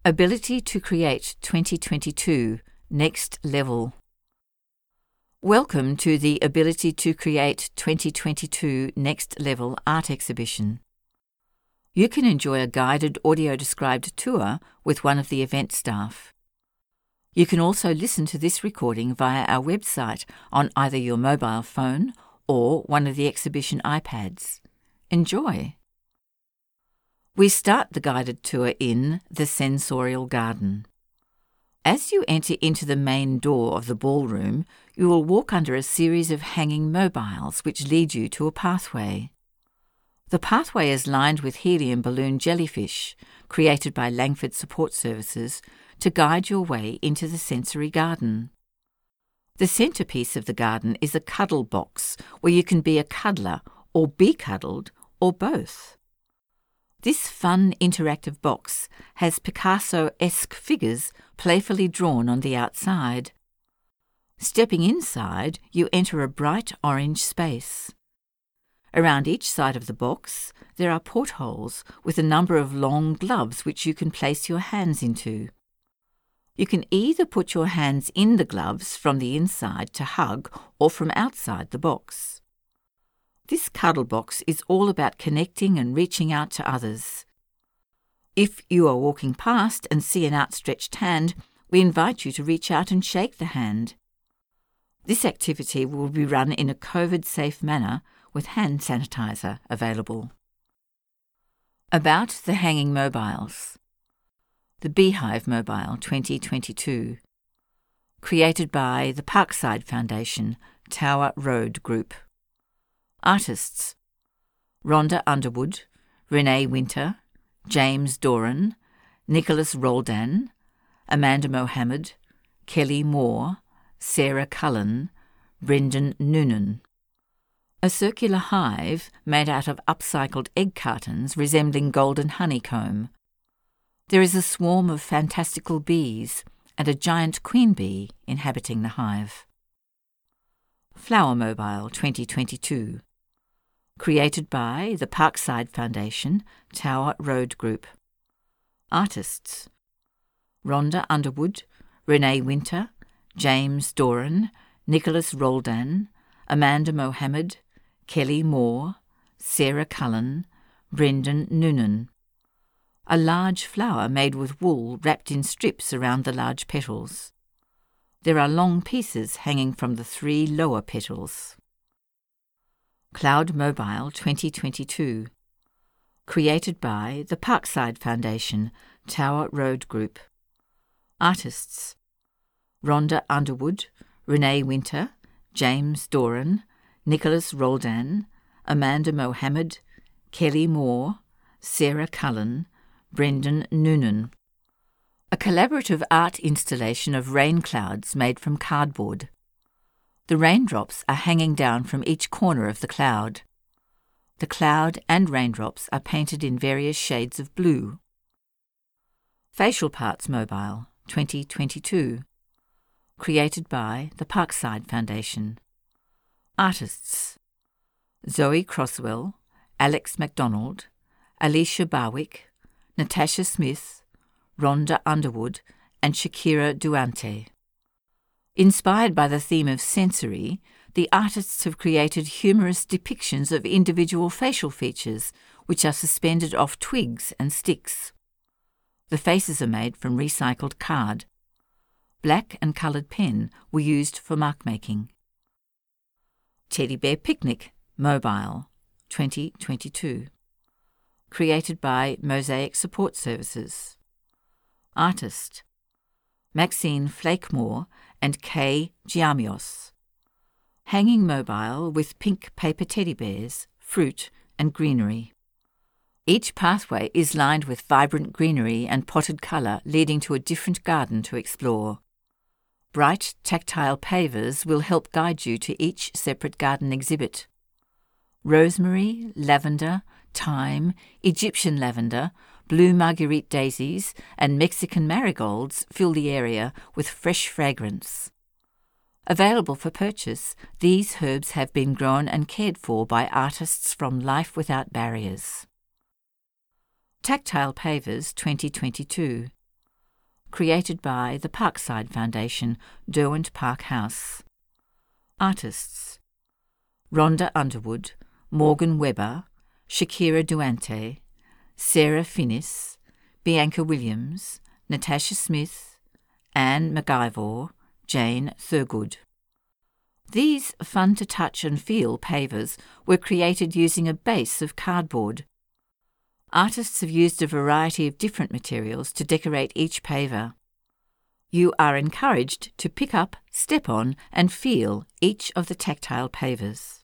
Ability to Create 2022 Next Level. Welcome to the Ability to Create 2022 Next Level art exhibition. You can enjoy a guided audio-described tour with one of the event staff. You can also listen to this recording via our website on either your mobile phone or one of the exhibition iPads. Enjoy! We start the guided tour in the Sensorial Garden. As you enter into the main door of the ballroom, you will walk under a series of hanging mobiles which lead you to a pathway. The pathway is lined with helium balloon jellyfish, created by Langford Support Services, to guide your way into the sensory garden. The centrepiece of the garden is a cuddle box where you can be a cuddler or be cuddled or both. This fun interactive box has Picasso-esque figures playfully drawn on the outside. Stepping inside, you enter a bright orange space. Around each side of the box, there are portholes with a number of long gloves which you can place your hands into. You can either put your hands in the gloves from the inside to hug or from outside the box. This cuddle box is all about connecting and reaching out to others. If you are walking past and see an outstretched hand, we invite you to reach out and shake the hand. This activity will be run in a COVID-safe manner with hand sanitizer available. About the hanging mobiles. The Beehive Mobile 2022. Created by the Parkside Foundation, Tower Road Group. Artists: Rhonda Underwood, Renee Winter, James Doran, Nicholas Roldan, Amanda Mohammed, Kelly Moore, Sarah Cullen, Brendan Noonan. A circular hive made out of upcycled egg cartons resembling golden honeycomb. There is a swarm of fantastical bees and a giant queen bee inhabiting the hive. Flower Mobile 2022. Created by the Parkside Foundation, Tower Road Group. Artists: Rhonda Underwood, Renee Winter, James Doran, Nicholas Roldan, Amanda Mohammed, Kelly Moore, Sarah Cullen, Brendan Noonan. A large flower made with wool wrapped in strips around the large petals. There are long pieces hanging from the 3 lower petals. Cloud Mobile 2022. Created by the Parkside Foundation, Tower Road Group. Artists: Rhonda Underwood, Renee Winter, James Doran, Nicholas Roldan, Amanda Mohammed, Kelly Moore, Sarah Cullen, Brendan Noonan. A collaborative art installation of rain clouds made from cardboard. The raindrops are hanging down from each corner of the cloud. The cloud and raindrops are painted in various shades of blue. Facial Parts Mobile 2022. Created by the Parkside Foundation. Artists: Zoe Croswell, Alex MacDonald, Alicia Barwick, Natasha Smith, Rhonda Underwood, and Shakira Duante. Inspired by the theme of sensory, the artists have created humorous depictions of individual facial features which are suspended off twigs and sticks. The faces are made from recycled card. Black and coloured pen were used for mark-making. Teddy Bear Picnic Mobile 2022. Created by Mosaic Support Services. Artist: Maxine Flakemore and Kay Giamios. Hanging mobile with pink paper teddy bears, fruit and greenery. Each pathway is lined with vibrant greenery and potted colour leading to a different garden to explore. Bright tactile pavers will help guide you to each separate garden exhibit. Rosemary, lavender, thyme, Egyptian lavender, blue marguerite daisies and Mexican marigolds fill the area with fresh fragrance. Available for purchase, these herbs have been grown and cared for by artists from Life Without Barriers. Tactile Pavers 2022. created by the Parkside Foundation, Derwent Park House. Artists: Rhonda Underwood, Morgan Webber, Shakira Duante, Sarah Finnis, Bianca Williams, Natasha Smith, Anne McIvor, Jane Thurgood. These fun-to-touch and feel pavers were created using a base of cardboard. Artists have used a variety of different materials to decorate each paver. You are encouraged to pick up, step on and feel each of the tactile pavers.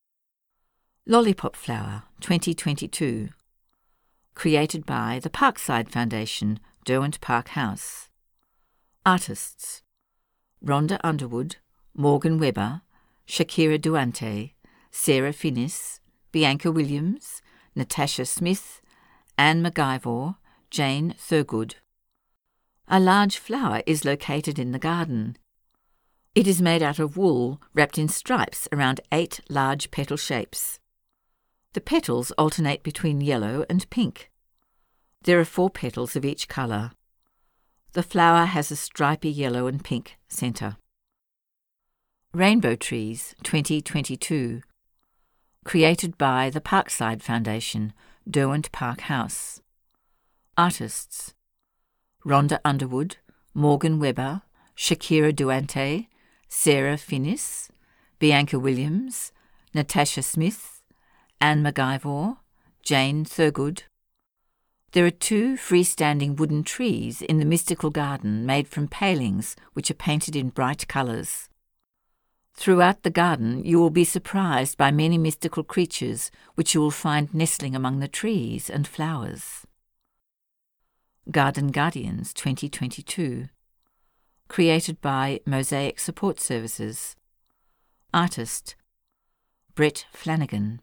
Lollipop Flower 2022. Created by the Parkside Foundation, Derwent Park House. Artists: Rhonda Underwood, Morgan Webber, Shakira Duante, Sarah Finnis, Bianca Williams, Natasha Smith, Anne McIvor, Jane Thurgood. A large flower is located in the garden. It is made out of wool wrapped in stripes around 8 large petal shapes. The petals alternate between yellow and pink. There are 4 petals of each colour. The flower has a stripy yellow and pink centre. Rainbow Trees 2022. Created by the Parkside Foundation, Derwent Park House. Artists: Rhonda Underwood, Morgan Webber, Shakira Duante, Sarah Finnis, Bianca Williams, Natasha Smith, Anne McIvor, Jane Thurgood. There are 2 freestanding wooden trees in the mystical garden made from palings which are painted in bright colours. Throughout the garden you will be surprised by many mystical creatures which you will find nestling among the trees and flowers. Garden Guardians 2022. Created by Mosaic Support Services. Artist: Brett Flanagan.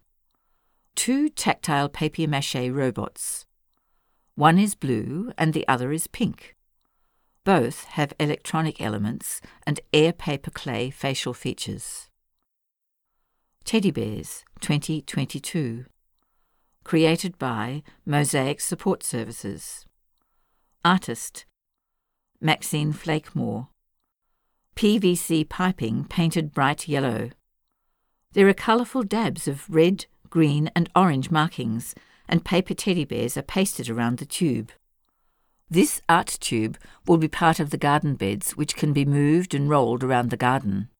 2 tactile papier-mâché robots. One is blue and the other is pink. Both have electronic elements and air paper clay facial features. Teddy Bears 2022. Created by Mosaic Support Services. Artist: Maxine Flakemore. PVC piping painted bright yellow. There are colourful dabs of red, green and orange markings, and paper teddy bears are pasted around the tube. This art tube will be part of the garden beds which can be moved and rolled around the garden.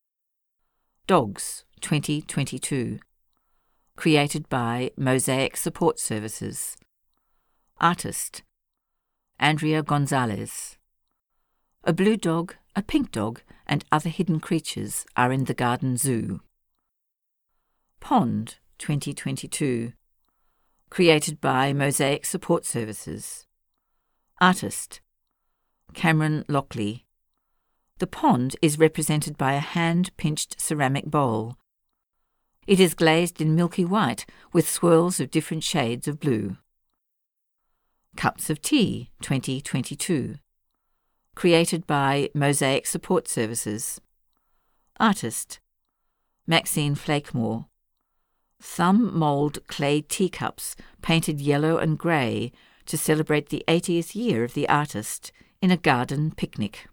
Dogs 2022. Created by Mosaic Support Services. Artist: Andrea Gonzalez. A blue dog, a pink dog and other hidden creatures are in the garden zoo. Pond 2022. Created by Mosaic Support Services. Artist: Cameron Lockley. The pond is represented by a hand-pinched ceramic bowl. It is glazed in milky white with swirls of different shades of blue. Cups of Tea 2022. Created by Mosaic Support Services. Artist: Maxine Flakemore. Thumb mould clay teacups painted yellow and grey to celebrate the 80th year of the artist in a garden picnic.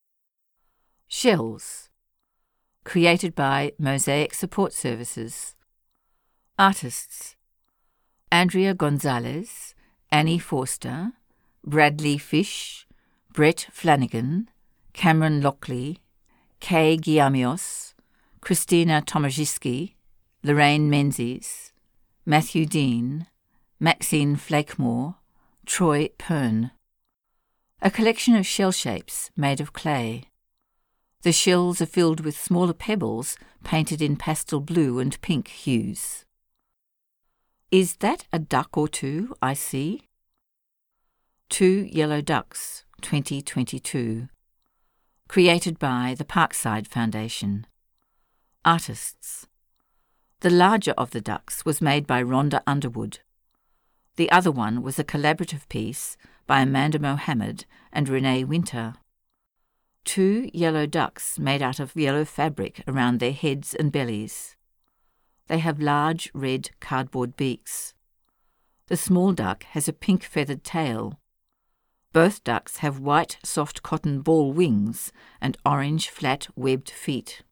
Shells. Created by Mosaic Support Services. Artists: Andrea Gonzalez, Annie Forster, Bradley Fish, Brett Flanagan, Cameron Lockley, Kay Guillamios, Christina Tomajiski, Lorraine Menzies, Matthew Dean, Maxine Flakemore, Troy Pern. A collection of shell shapes made of clay. The shells are filled with smaller pebbles painted in pastel blue and pink hues. Is that a duck or 2 I see? 2 Yellow Ducks 2022. Created by the Parkside Foundation. Artists: The larger of the ducks was made by Rhonda Underwood. The other one was a collaborative piece by Amanda Mohammed and Renee Winter. 2 yellow ducks made out of yellow fabric around their heads and bellies. They have large red cardboard beaks. The small duck has a pink feathered tail. Both ducks have white soft cotton ball wings and orange flat webbed feet.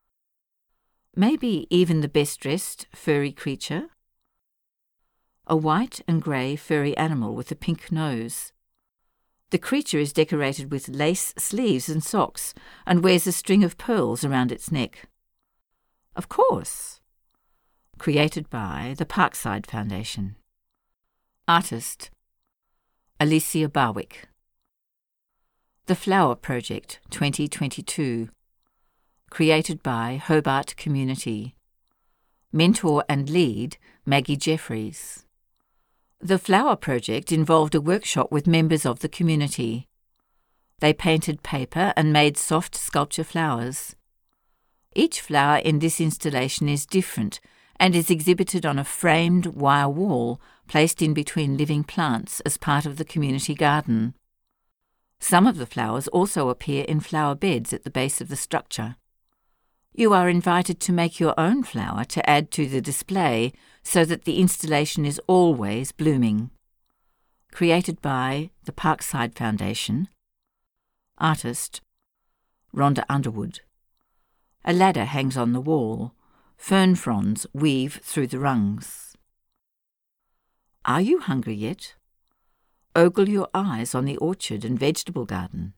Maybe even the best-dressed furry creature? A white and grey furry animal with a pink nose. The creature is decorated with lace sleeves and socks and wears a string of pearls around its neck. Of course. Created by the Parkside Foundation. Artist Alicia Barwick. The Flower Project 2022. Created by Hobart Community. Mentor and lead Maggie Jeffries. The Flower Project involved a workshop with members of the community. They painted paper and made soft sculpture flowers. Each flower in this installation is different and is exhibited on a framed wire wall placed in between living plants as part of the community garden. Some of the flowers also appear in flower beds at the base of the structure. You are invited to make your own flower to add to the display so that the installation is always blooming. Created by the Parkside Foundation. Artist Rhonda Underwood. A ladder hangs on the wall. Fern fronds weave through the rungs. Are you hungry yet? Ogle your eyes on the orchard and vegetable garden.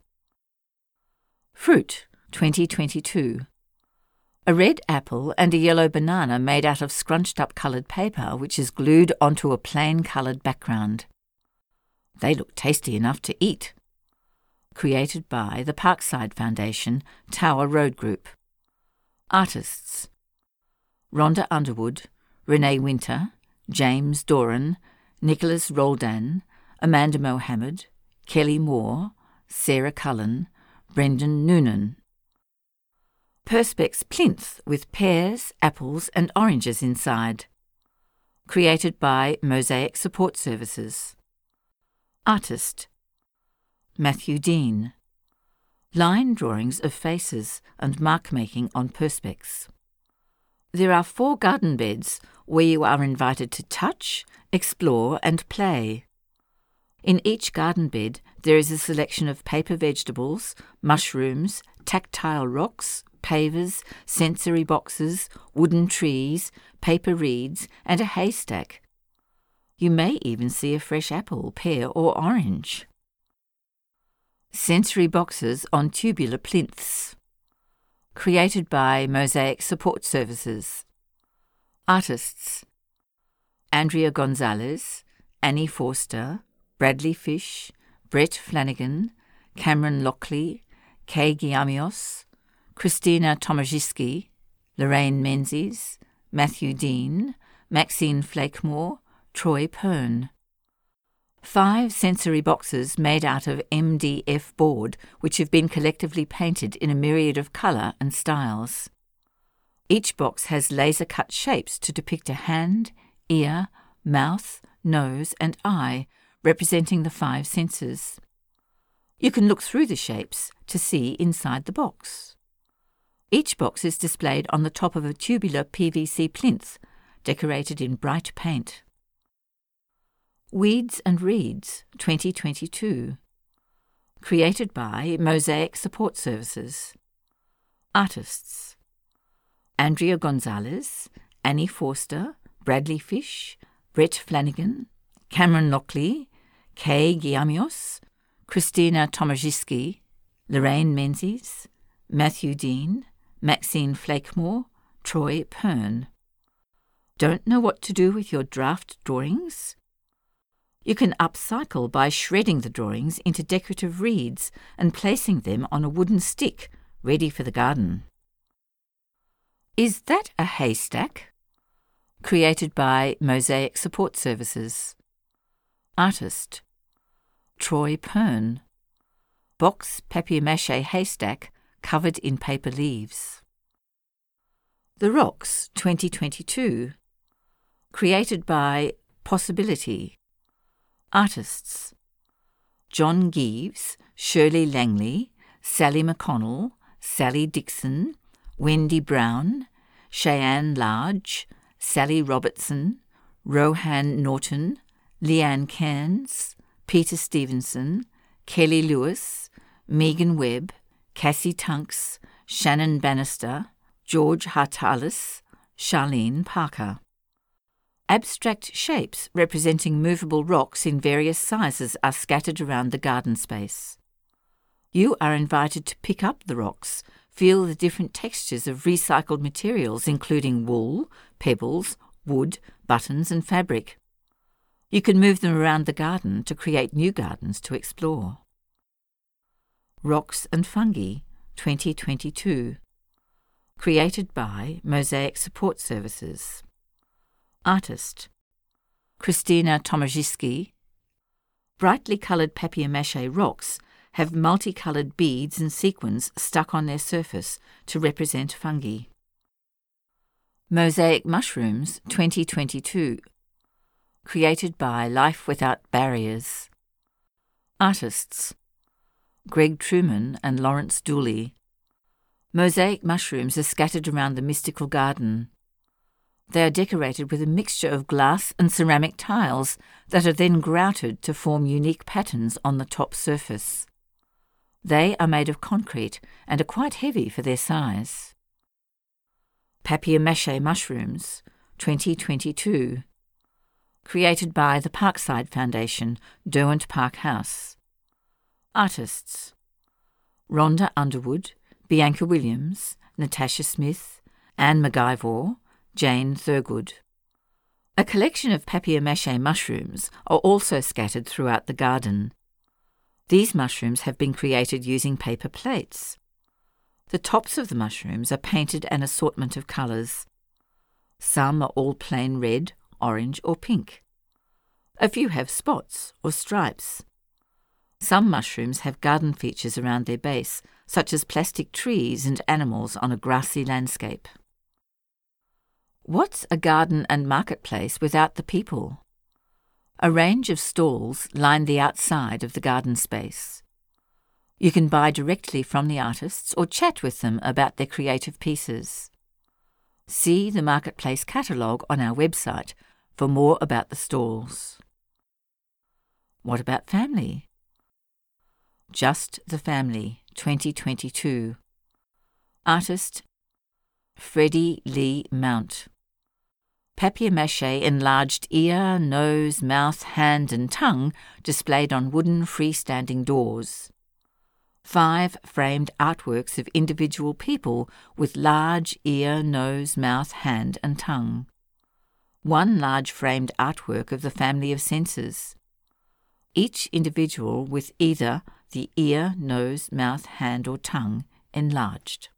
Fruit 2022. A red apple and a yellow banana made out of scrunched-up coloured paper which is glued onto a plain coloured background. They look tasty enough to eat. Created by the Parkside Foundation, Tower Road Group. Artists Rhonda Underwood, Renee Winter, James Doran, Nicholas Roldan, Amanda Mohammed, Kelly Moore, Sarah Cullen, Brendan Noonan. Perspex plinth with pears, apples and oranges inside. Created by Mosaic Support Services. Artist Matthew Dean. Line drawings of faces and mark-making on Perspex. There are 4 garden beds where you are invited to touch, explore and play. In each garden bed there is a selection of paper vegetables, mushrooms, tactile rocks, pavers, sensory boxes, wooden trees, paper reeds and a haystack. You may even see a fresh apple, pear or orange. Sensory boxes on tubular plinths. Created by Mosaic Support Services. Artists Andrea Gonzalez, Annie Forster, Bradley Fish, Brett Flanagan, Cameron Lockley, Kay Giamios, Christina Tomajiski, Lorraine Menzies, Matthew Dean, Maxine Flakemore, Troy Pern. 5 sensory boxes made out of MDF board which have been collectively painted in a myriad of colour and styles. Each box has laser-cut shapes to depict a hand, ear, mouth, nose and eye, representing the 5 senses. You can look through the shapes to see inside the box. Each box is displayed on the top of a tubular PVC plinth, decorated in bright paint. Weeds and Reeds 2022. Created by Mosaic Support Services. Artists Andrea Gonzalez, Annie Forster, Bradley Fish, Brett Flanagan, Cameron Lockley, Kay Giamios, Christina Tomajiski, Lorraine Menzies, Matthew Dean, Maxine Flakemore, Troy Pern. Don't know what to do with your draft drawings? You can upcycle by shredding the drawings into decorative reeds and placing them on a wooden stick, ready for the garden. Is that a haystack? Created by Mosaic Support Services. Artist Troy Pern. Box papier-mâché haystack covered in paper leaves. The Rocks 2022. Created by Possibility. Artists John Geeves, Shirley Langley, Sally McConnell, Sally Dixon, Wendy Brown, Cheyenne Large, Sally Robertson, Rohan Norton, Leanne Cairns, Peter Stevenson, Kelly Lewis, Megan Webb, Cassie Tunks, Shannon Bannister, George Hartalis, Charlene Parker. Abstract shapes representing movable rocks in various sizes are scattered around the garden space. You are invited to pick up the rocks, feel the different textures of recycled materials including wool, pebbles, wood, buttons and fabric. You can move them around the garden to create new gardens to explore. Rocks and Fungi, 2022. Created by Mosaic Support Services. Artist Christina Tomaszewski. Brightly coloured papier-mâché rocks have multicoloured beads and sequins stuck on their surface to represent fungi. Mosaic Mushrooms, 2022. Created by Life Without Barriers. Artists Greg Truman and Lawrence Dooley. Mosaic mushrooms are scattered around the mystical garden. They are decorated with a mixture of glass and ceramic tiles that are then grouted to form unique patterns on the top surface. They are made of concrete and are quite heavy for their size. Papier-mâché Mushrooms, 2022. Created by the Parkside Foundation, Derwent Park House. Artists Rhonda Underwood, Bianca Williams, Natasha Smith, Anne McIvor, Jane Thurgood. A collection of papier-mâché mushrooms are also scattered throughout the garden. These mushrooms have been created using paper plates. The tops of the mushrooms are painted an assortment of colours. Some are all plain red, orange or pink. A few have spots or stripes. Some mushrooms have garden features around their base, such as plastic trees and animals on a grassy landscape. What's a garden and marketplace without the people? A range of stalls line the outside of the garden space. You can buy directly from the artists or chat with them about their creative pieces. See the marketplace catalogue on our website for more about the stalls. What about family? Just the Family, 2022. Artist Freddie Lee Mount. Papier-mâché enlarged ear, nose, mouth, hand and tongue displayed on wooden freestanding doors. 5 framed artworks of individual people with large ear, nose, mouth, hand and tongue. 1 large framed artwork of the family of senses. Each individual with either the ear, nose, mouth, hand or tongue enlarged.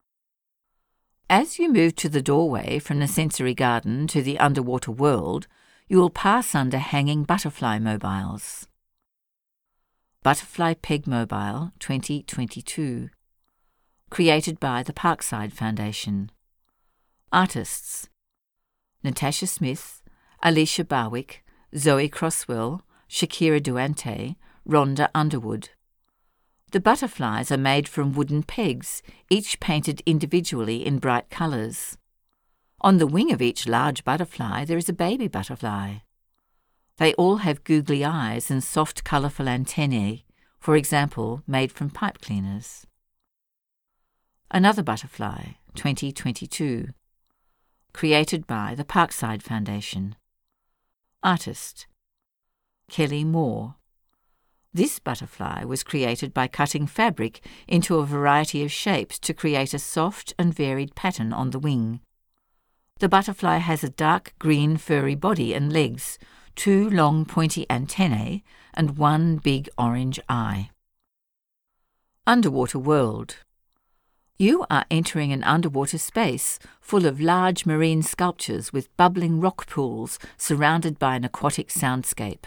As you move to the doorway from the sensory garden to the underwater world, you will pass under hanging butterfly mobiles. Butterfly Peg Mobile, 2022. Created by the Parkside Foundation. Artists Natasha Smith, Alicia Barwick, Zoe Crosswell, Shakira Duante, Rhonda Underwood. The butterflies are made from wooden pegs, each painted individually in bright colours. On the wing of each large butterfly there is a baby butterfly. They all have googly eyes and soft colourful antennae, for example, made from pipe cleaners. Another Butterfly, 2022. Created by the Parkside Foundation. Artist Kelly Moore. This butterfly was created by cutting fabric into a variety of shapes to create a soft and varied pattern on the wing. The butterfly has a dark green furry body and legs, 2 long pointy antennae, and 1 big orange eye. Underwater World. You are entering an underwater space full of large marine sculptures with bubbling rock pools surrounded by an aquatic soundscape.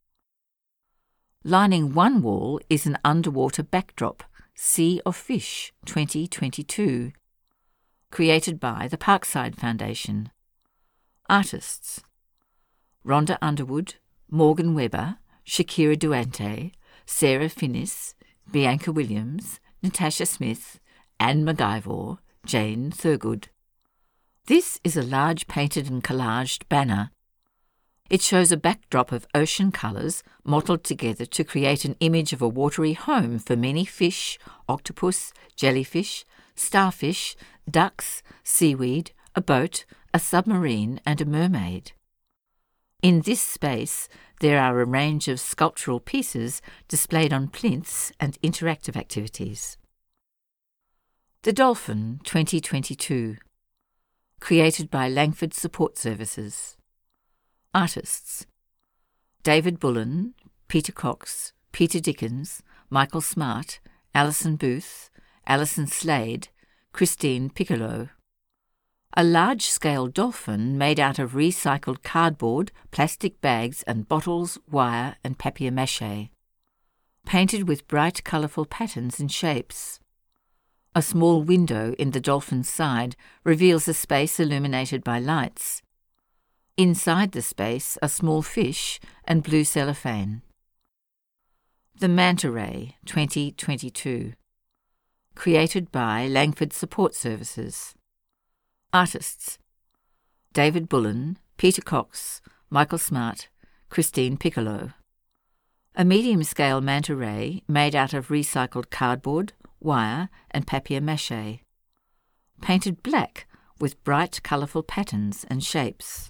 Lining one wall is an underwater backdrop, Sea of Fish, 2022. Created by the Parkside Foundation. Artists Rhonda Underwood, Morgan Webber, Shakira Duante, Sarah Finnis, Bianca Williams, Natasha Smith, Anne McIvor, Jane Thurgood. This is a large painted and collaged banner. It shows a backdrop of ocean colours mottled together to create an image of a watery home for many fish, octopus, jellyfish, starfish, ducks, seaweed, a boat, a submarine and a mermaid. In this space, there are a range of sculptural pieces displayed on plinths and interactive activities. The Dolphin 2022, created by Langford Support Services. Artists: David Bullen, Peter Cox, Peter Dickens, Michael Smart, Alison Booth, Alison Slade, Christine Piccolo. A large-scale dolphin made out of recycled cardboard, plastic bags and bottles, wire and papier-mâché. Painted with bright colourful patterns and shapes. A small window in the dolphin's side reveals a space illuminated by lights. Inside the space are small fish and blue cellophane. The Manta Ray 2022, created by Langford Support Services. Artists: David Bullen, Peter Cox, Michael Smart, Christine Piccolo. A medium-scale manta ray made out of recycled cardboard, wire and papier-mâché. Painted black with bright colourful patterns and shapes.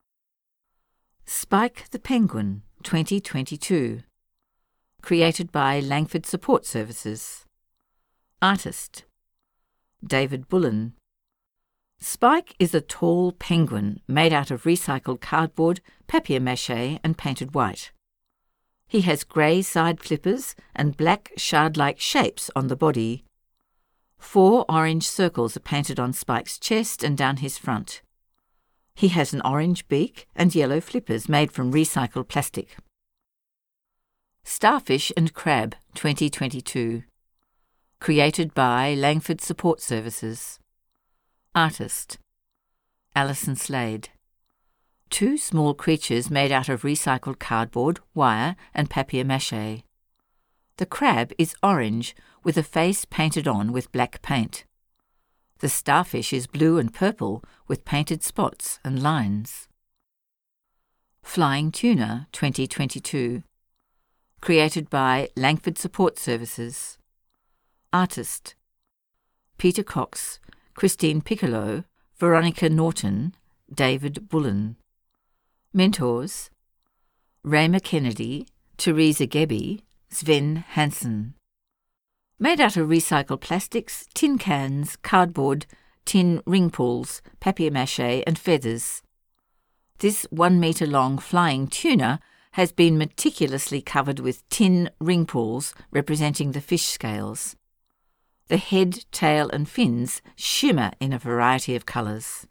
Spike the Penguin 2022, created by Langford Support Services. Artist: David Bullen. Spike is a tall penguin made out of recycled cardboard, papier-mâché and painted white. He has grey side flippers and black shard-like shapes on the body. 4 orange circles are painted on Spike's chest and down his front. He has an orange beak and yellow flippers made from recycled plastic. Starfish and Crab 2022, created by Langford Support Services. Artist: Alison Slade. 2 small creatures made out of recycled cardboard, wire and papier-mâché. The crab is orange with a face painted on with black paint. The starfish is blue and purple with painted spots and lines. Flying Tuna 2022, created by Langford Support Services. Artist: Peter Cox, Christine Piccolo, Veronica Norton, David Bullen. Mentors: Rayma Kennedy, Teresa Gebbie, Sven Hansen. Made out of recycled plastics, tin cans, cardboard, tin ring pulls, papier-mâché and feathers. This 1 metre long flying tuna has been meticulously covered with tin ring pulls representing the fish scales. The head, tail and fins shimmer in a variety of colours.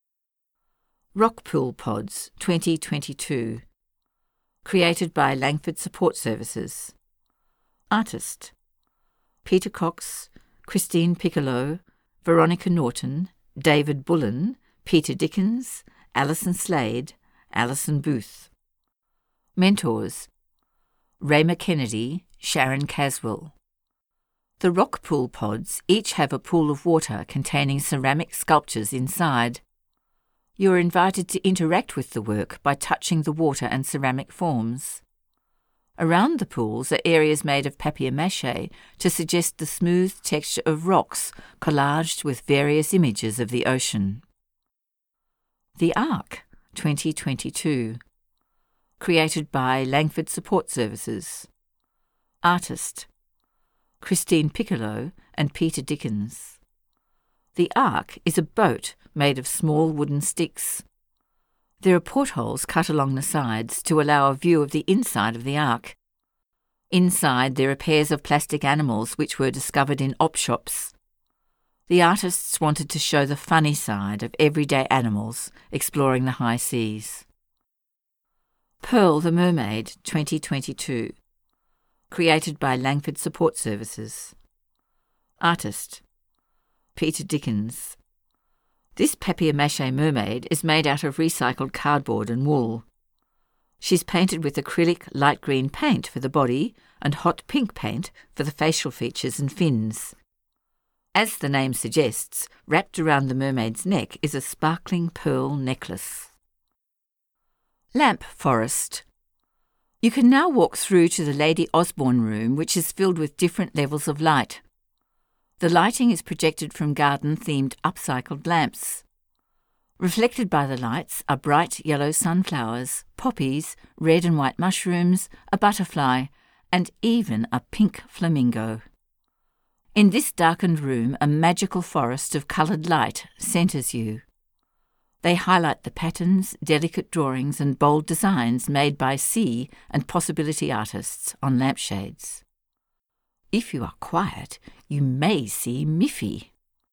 Rockpool Pods 2022, created by Langford Support Services. Artist: Peter Cox, Christine Piccolo, Veronica Norton, David Bullen, Peter Dickens, Alison Slade, Alison Booth. Mentors: Rayma Kennedy, Sharon Caswell. The Rockpool Pods each have a pool of water containing ceramic sculptures inside. You are invited to interact with the work by touching the water and ceramic forms. Around the pools are areas made of papier-mâché to suggest the smooth texture of rocks collaged with various images of the ocean. The Ark 2022, created by Langford Support Services. Artist: Christine Piccolo and Peter Dickens. The Ark is a boat made of small wooden sticks. There are portholes cut along the sides to allow a view of the inside of the Ark. Inside there are pairs of plastic animals which were discovered in op shops. The artists wanted to show the funny side of everyday animals exploring the high seas. Pearl the Mermaid 2022, created by Langford Support Services. Artist: Peter Dickens. This papier-mâché mermaid is made out of recycled cardboard and wool. She's painted with acrylic light green paint for the body and hot pink paint for the facial features and fins. As the name suggests, wrapped around the mermaid's neck is a sparkling pearl necklace. Lamp Forest. You can now walk through to the Lady Osborne room, which is filled with different levels of light. The lighting is projected from garden-themed upcycled lamps. Reflected by the lights are bright yellow sunflowers, poppies, red and white mushrooms, a butterfly, and even a pink flamingo. In this darkened room, a magical forest of coloured light centres you. They highlight the patterns, delicate drawings and bold designs made by sea and possibility artists on lampshades. If you are quiet, you may see Miffy.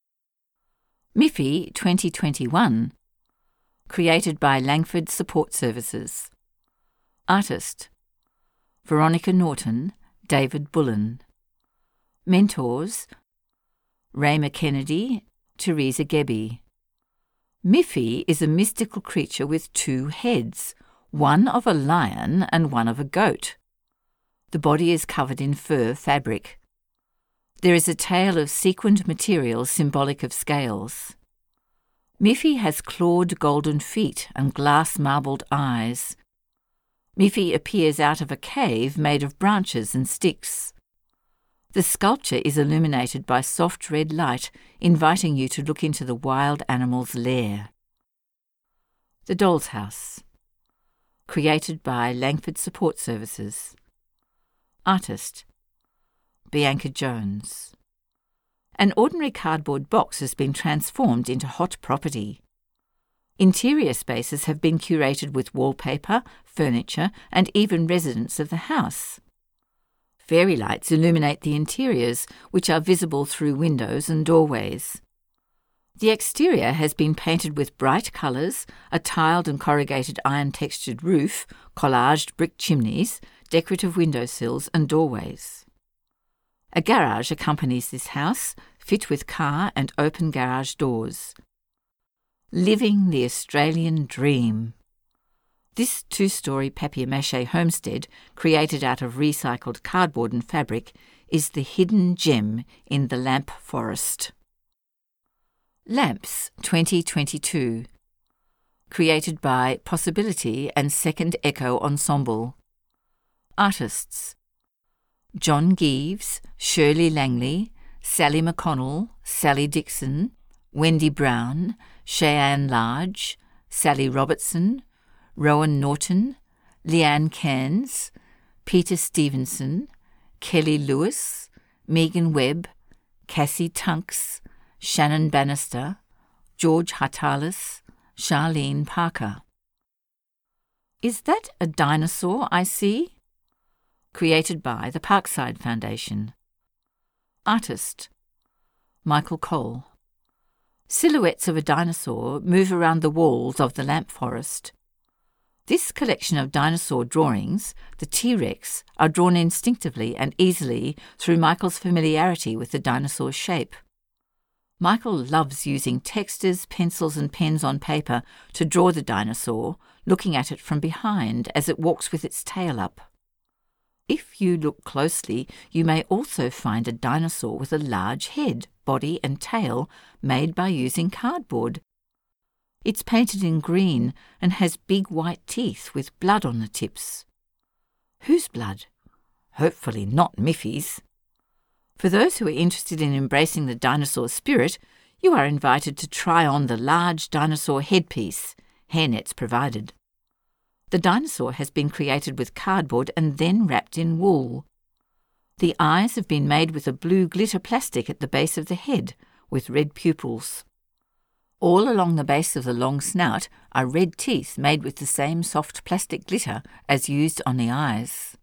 Miffy 2021, created by Langford Support Services. Artist: Veronica Norton, David Bullen. Mentors: Rayma Kennedy, Teresa Gebbie. Miffy is a mystical creature with two heads, one of a lion and one of a goat. The body is covered in fur fabric. There is a tail of sequined material symbolic of scales. Miffy has clawed golden feet and glass marbled eyes. Miffy appears out of a cave made of branches and sticks. The sculpture is illuminated by soft red light, inviting you to look into the wild animal's lair. The Doll's House. Created by Langford Support Services. Artist: Bianca Jones. An ordinary cardboard box has been transformed into hot property. Interior spaces have been curated with wallpaper, furniture, and even residents of the house. Fairy lights illuminate the interiors, which are visible through windows and doorways. The exterior has been painted with bright colours, a tiled and corrugated iron-textured roof, collaged brick chimneys, decorative windowsills and doorways. A garage accompanies this house, fit with car and open garage doors. Living the Australian dream. This two-storey papier-mâché homestead, created out of recycled cardboard and fabric, is the hidden gem in the Lamp Forest. Lamps 2022. Created by Possibility and Second Echo Ensemble. Artists: John Geeves, Shirley Langley, Sally McConnell, Sally Dixon, Wendy Brown, Cheyenne Large, Sally Robertson, Rowan Norton, Leanne Cairns, Peter Stevenson, Kelly Lewis, Megan Webb, Cassie Tunks, Shannon Bannister, George Hartalis, Charlene Parker. Is that a dinosaur I see? Created by the Parkside Foundation. Artist: Michael Cole. Silhouettes of a dinosaur move around the walls of the Lamp Forest. This collection of dinosaur drawings, the T-Rex, are drawn instinctively and easily through Michael's familiarity with the dinosaur's shape. Michael loves using textures, pencils and pens on paper to draw the dinosaur, looking at it from behind as it walks with its tail up. If you look closely, you may also find a dinosaur with a large head, body and tail made by using cardboard. It's painted in green and has big white teeth with blood on the tips. Whose blood? Hopefully not Miffy's. For those who are interested in embracing the dinosaur spirit, you are invited to try on the large dinosaur headpiece, hairnets provided. The dinosaur has been created with cardboard and then wrapped in wool. The eyes have been made with a blue glitter plastic at the base of the head, with red pupils. All along the base of the long snout are red teeth made with the same soft plastic glitter as used on the eyes.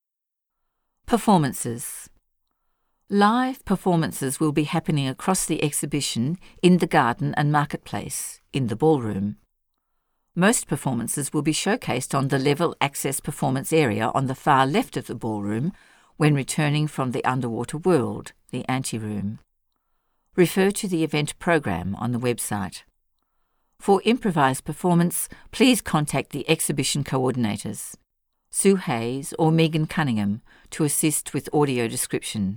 Performances. Live performances will be happening across the exhibition, in the garden and marketplace, in the ballroom. Most performances will be showcased on the level access performance area on the far left of the ballroom when returning from the underwater world, the anteroom. Refer to the event program on the website. For improvised performance, please contact the exhibition coordinators, Sue Hayes or Megan Cunningham, to assist with audio description.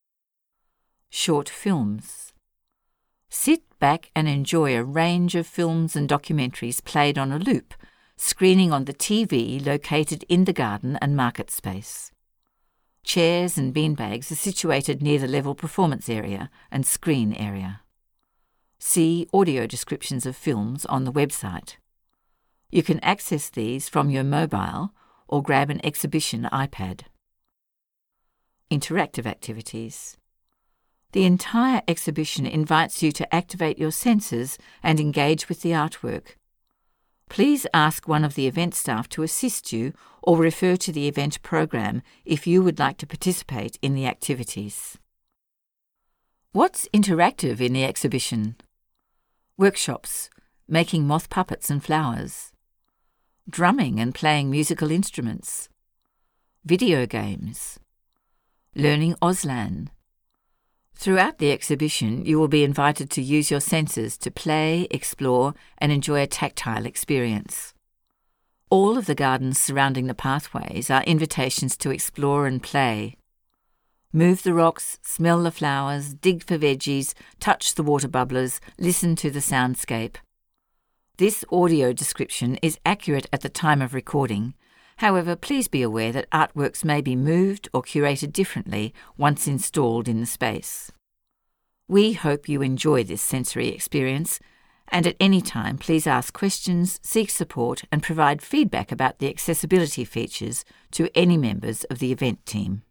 Short films. Sit back and enjoy a range of films and documentaries played on a loop, screening on the TV located in the garden and market space. Chairs and beanbags are situated near the level performance area and screen area. See audio descriptions of films on the website. You can access these from your mobile or grab an exhibition iPad. Interactive activities. The entire exhibition invites you to activate your senses and engage with the artwork. Please ask one of the event staff to assist you or refer to the event program if you would like to participate in the activities. What's interactive in the exhibition? Workshops, making moth puppets and flowers. Drumming and playing musical instruments. Video games. Learning Auslan. Throughout the exhibition, you will be invited to use your senses to play, explore, and enjoy a tactile experience. All of the gardens surrounding the pathways are invitations to explore and play. Move the rocks, smell the flowers, dig for veggies, touch the water bubblers, listen to the soundscape. This audio description is accurate at the time of recording. However, please be aware that artworks may be moved or curated differently once installed in the space. We hope you enjoy this sensory experience, and at any time please ask questions, seek support, and provide feedback about the accessibility features to any members of the event team.